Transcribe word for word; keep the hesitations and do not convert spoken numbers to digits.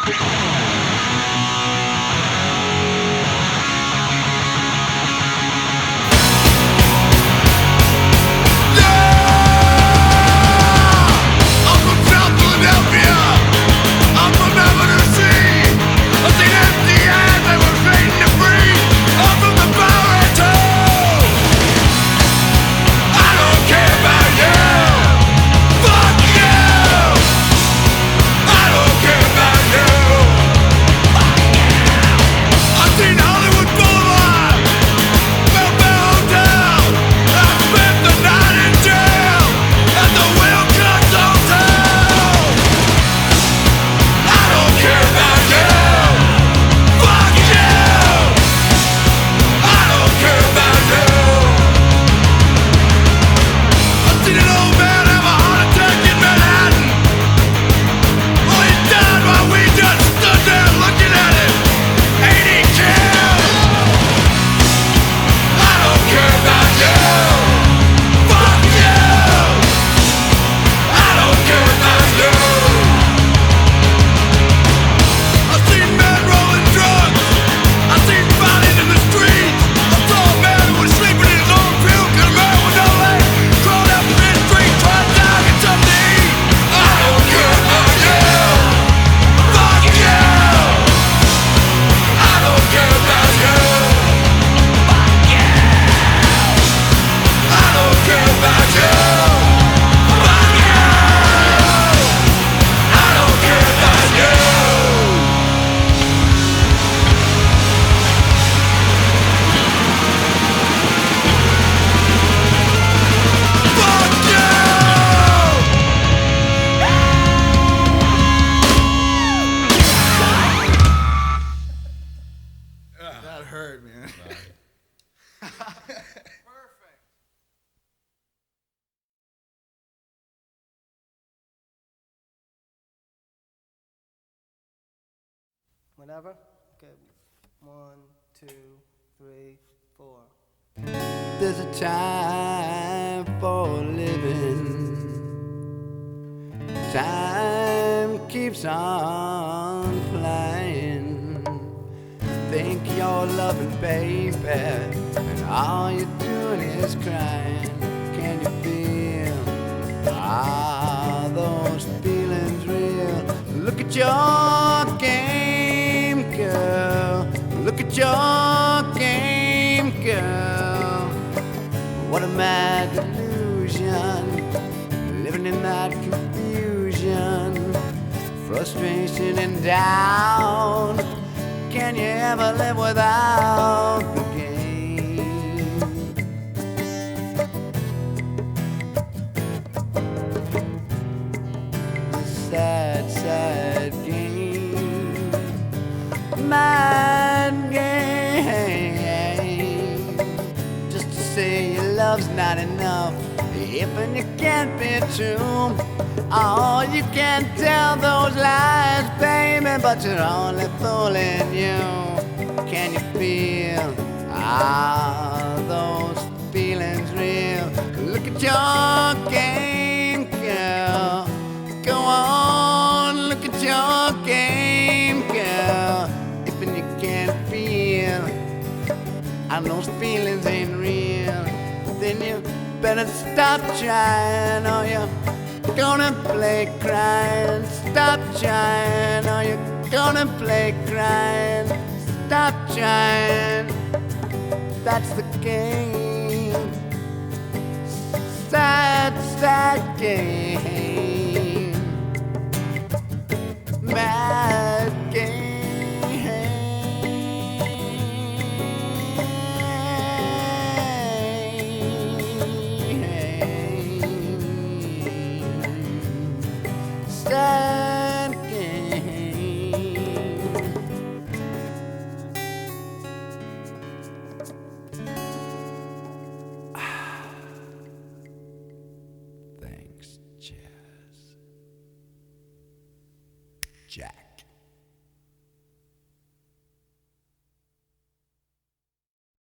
That hurt, man. Perfect. Whenever? Okay. One, two, three, four. There's a time for living. Time keeps on flying. Think you're loving, baby, and all you're doing is crying. Can you feel? Are those feelings real? Look at your game, girl. Look at your game, girl. What a mad delusion, living in that confusion, frustration and doubt. Can you ever live without the game? Sad, sad game, mad game. Just to say your love's not enough, if and you can't be true. Oh, you can't tell those lies, baby, but you're only fooling you. Can you feel? Are those feelings real? Look at your game, girl. Go on, look at your game, girl. If and you can't feel, and those feelings ain't real, then you better stop trying, or you're gonna play crying. Stop trying, or you're gonna play crying. Stop trying, that's the game. Sad, sad game. Mad game. Sad game. Thanks, Jazz. Jack.